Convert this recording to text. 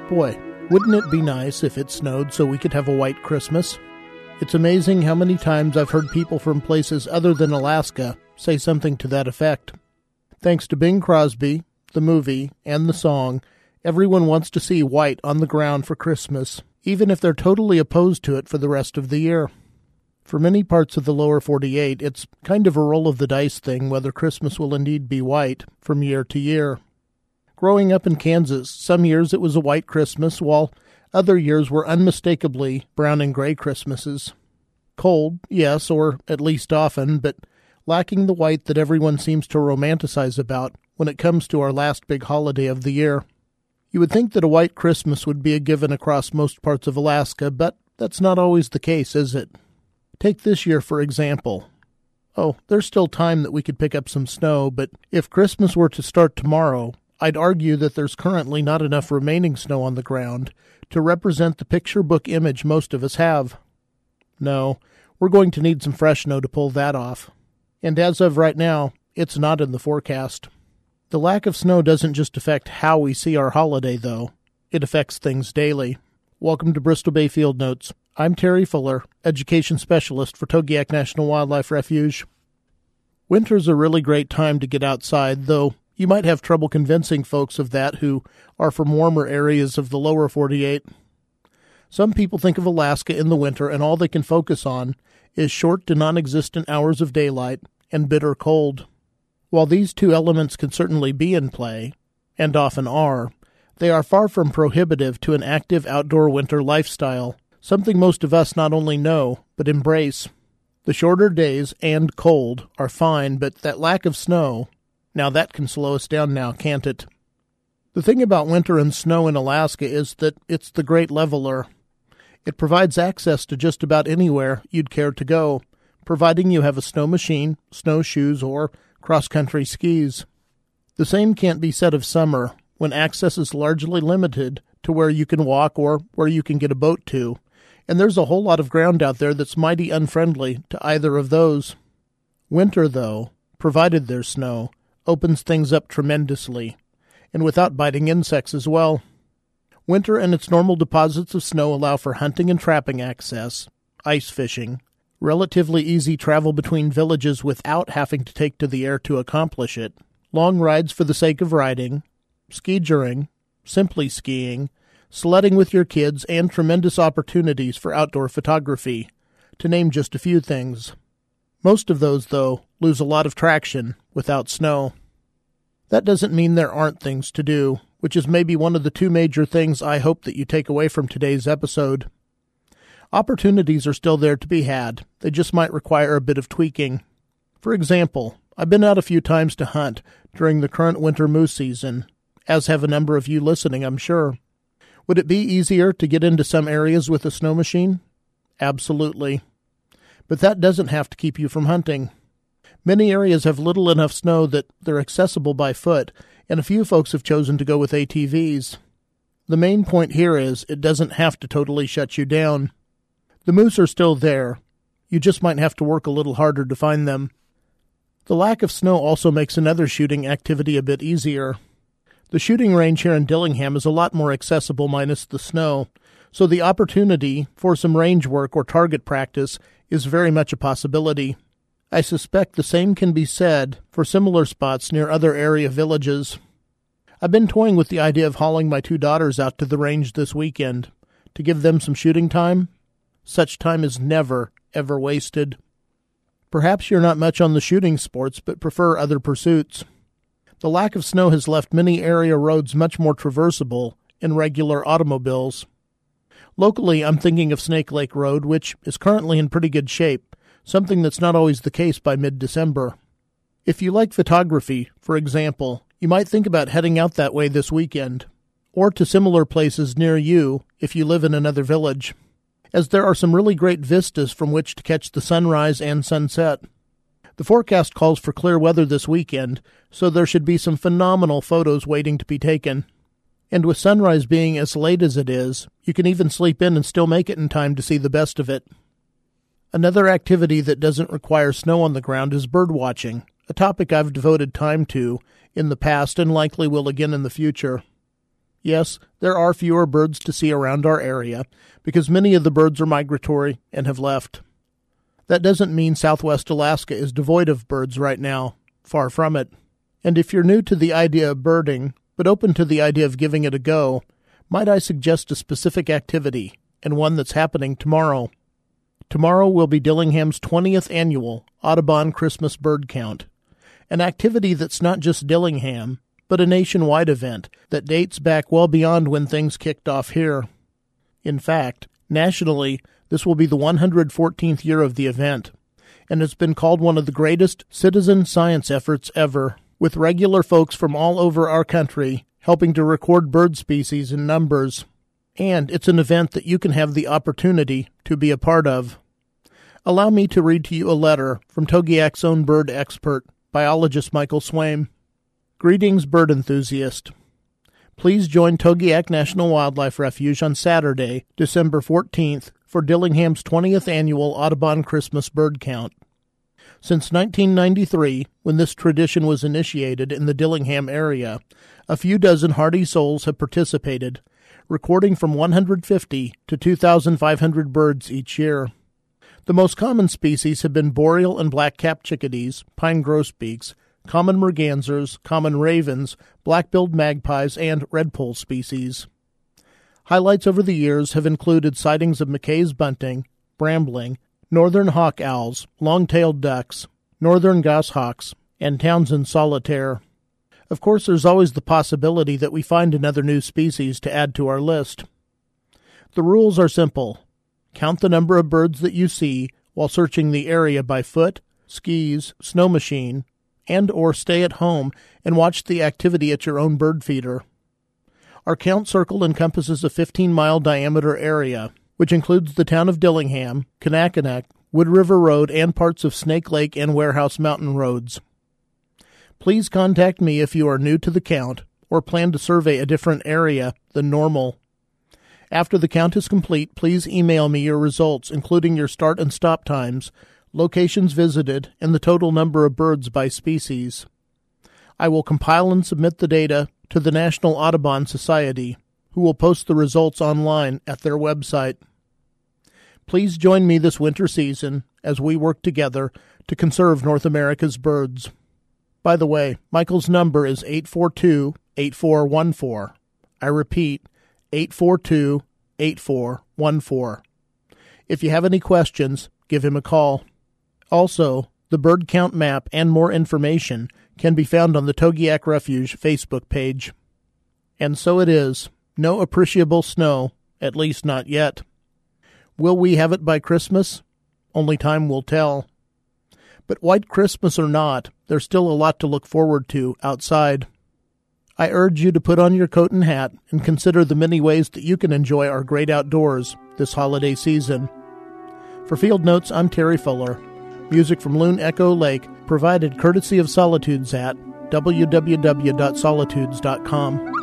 Boy, wouldn't it be nice if it snowed so we could have a white Christmas? It's amazing how many times I've heard people from places other than Alaska say something to that effect. Thanks to Bing Crosby, the movie, and the song, everyone wants to see white on the ground for Christmas, even if they're totally opposed to it for the rest of the year. For many parts of the lower 48, it's kind of a roll of the dice thing whether Christmas will indeed be white from year to year. Growing up in Kansas, some years it was a white Christmas, while other years were unmistakably brown and gray Christmases. Cold, yes, or at least often, but lacking the white that everyone seems to romanticize about when it comes to our last big holiday of the year. You would think that a white Christmas would be a given across most parts of Alaska, but that's not always the case, is it? Take this year, for example. Oh, there's still time that we could pick up some snow, but if Christmas were to start tomorrow, I'd argue that there's currently not enough remaining snow on the ground to represent the picture book image most of us have. No, we're going to need some fresh snow to pull that off. And as of right now, it's not in the forecast. The lack of snow doesn't just affect how we see our holiday, though. It affects things daily. Welcome to Bristol Bay Field Notes. I'm Terry Fuller, Education Specialist for Togiak National Wildlife Refuge. Winter's a really great time to get outside, though you might have trouble convincing folks of that who are from warmer areas of the lower 48. Some people think of Alaska in the winter and all they can focus on is short to non-existent hours of daylight and bitter cold. While these two elements can certainly be in play, and often are, they are far from prohibitive to an active outdoor winter lifestyle, something most of us not only know, but embrace. The shorter days and cold are fine, but that lack of snow, now that can slow us down now, can't it? The thing about winter and snow in Alaska is that it's the great leveler. It provides access to just about anywhere you'd care to go, providing you have a snow machine, snowshoes, or cross-country skis. The same can't be said of summer, when access is largely limited to where you can walk or where you can get a boat to, and there's a whole lot of ground out there that's mighty unfriendly to either of those. Winter, though, provided there's snow, opens things up tremendously, and without biting insects as well. Winter and its normal deposits of snow allow for hunting and trapping access, ice fishing, relatively easy travel between villages without having to take to the air to accomplish it, long rides for the sake of riding, ski-juring, simply skiing, sledding with your kids, and tremendous opportunities for outdoor photography, to name just a few things. Most of those, though, lose a lot of traction without snow. That doesn't mean there aren't things to do, which is maybe one of the two major things I hope that you take away from today's episode. Opportunities are still there to be had. They just might require a bit of tweaking. For example, I've been out a few times to hunt during the current winter moose season, as have a number of you listening, I'm sure. Would it be easier to get into some areas with a snow machine? Absolutely. But that doesn't have to keep you from hunting. Many areas have little enough snow that they're accessible by foot, and a few folks have chosen to go with ATVs. The main point here is it doesn't have to totally shut you down. The moose are still there. You just might have to work a little harder to find them. The lack of snow also makes another shooting activity a bit easier. The shooting range here in Dillingham is a lot more accessible minus the snow, so the opportunity for some range work or target practice is very much a possibility. I suspect the same can be said for similar spots near other area villages. I've been toying with the idea of hauling my two daughters out to the range this weekend to give them some shooting time. Such time is never, ever wasted. Perhaps you're not much on the shooting sports but prefer other pursuits. The lack of snow has left many area roads much more traversable in regular automobiles. Locally, I'm thinking of Snake Lake Road, which is currently in pretty good shape, something that's not always the case by mid-December. If you like photography, for example, you might think about heading out that way this weekend, or to similar places near you if you live in another village, as there are some really great vistas from which to catch the sunrise and sunset. The forecast calls for clear weather this weekend, so there should be some phenomenal photos waiting to be taken. And with sunrise being as late as it is, you can even sleep in and still make it in time to see the best of it. Another activity that doesn't require snow on the ground is bird watching, a topic I've devoted time to in the past and likely will again in the future. Yes, there are fewer birds to see around our area, because many of the birds are migratory and have left. That doesn't mean Southwest Alaska is devoid of birds right now. Far from it. And if you're new to the idea of birding, but open to the idea of giving it a go, might I suggest a specific activity, and one that's happening tomorrow. Tomorrow will be Dillingham's 20th annual Audubon Christmas Bird Count, an activity that's not just Dillingham, but a nationwide event that dates back well beyond when things kicked off here. In fact, nationally, this will be the 114th year of the event, and it's been called one of the greatest citizen science efforts ever, with regular folks from all over our country helping to record bird species and numbers. And it's an event that you can have the opportunity to be a part of. Allow me to read to you a letter from Togiak's own bird expert, biologist Michael Swaim. Greetings, bird enthusiast. Please join Togiak National Wildlife Refuge on Saturday, December 14th, for Dillingham's 20th annual Audubon Christmas Bird Count. Since 1993, when this tradition was initiated in the Dillingham area, a few dozen hardy souls have participated, recording from 150 to 2,500 birds each year. The most common species have been boreal and black-capped chickadees, pine grosbeaks, common mergansers, common ravens, black-billed magpies, and redpoll species. Highlights over the years have included sightings of McKay's bunting, brambling, northern hawk owls, long-tailed ducks, northern goshawks, and Townsend solitaire. Of course, there's always the possibility that we find another new species to add to our list. The rules are simple. Count the number of birds that you see while searching the area by foot, skis, snow machine, and or stay at home and watch the activity at your own bird feeder. Our count circle encompasses a 15-mile diameter area, which includes the town of Dillingham, Kanakanak, Wood River Road, and parts of Snake Lake and Warehouse Mountain roads. Please contact me if you are new to the count or plan to survey a different area than normal. After the count is complete, please email me your results, including your start and stop times, locations visited, and the total number of birds by species. I will compile and submit the data to the National Audubon Society, who will post the results online at their website. Please join me this winter season as we work together to conserve North America's birds. By the way, Michael's number is 842-8414. I repeat, 842-8414. If you have any questions, give him a call. Also, the bird count map and more information can be found on the Togiak Refuge Facebook page. And so it is. No appreciable snow, at least not yet. Will we have it by Christmas? Only time will tell. But White Christmas or not, there's still a lot to look forward to outside. I urge you to put on your coat and hat and consider the many ways that you can enjoy our great outdoors this holiday season. For Field Notes, I'm Terry Fuller. Music from Loon Echo Lake, provided courtesy of Solitudes at www.solitudes.com.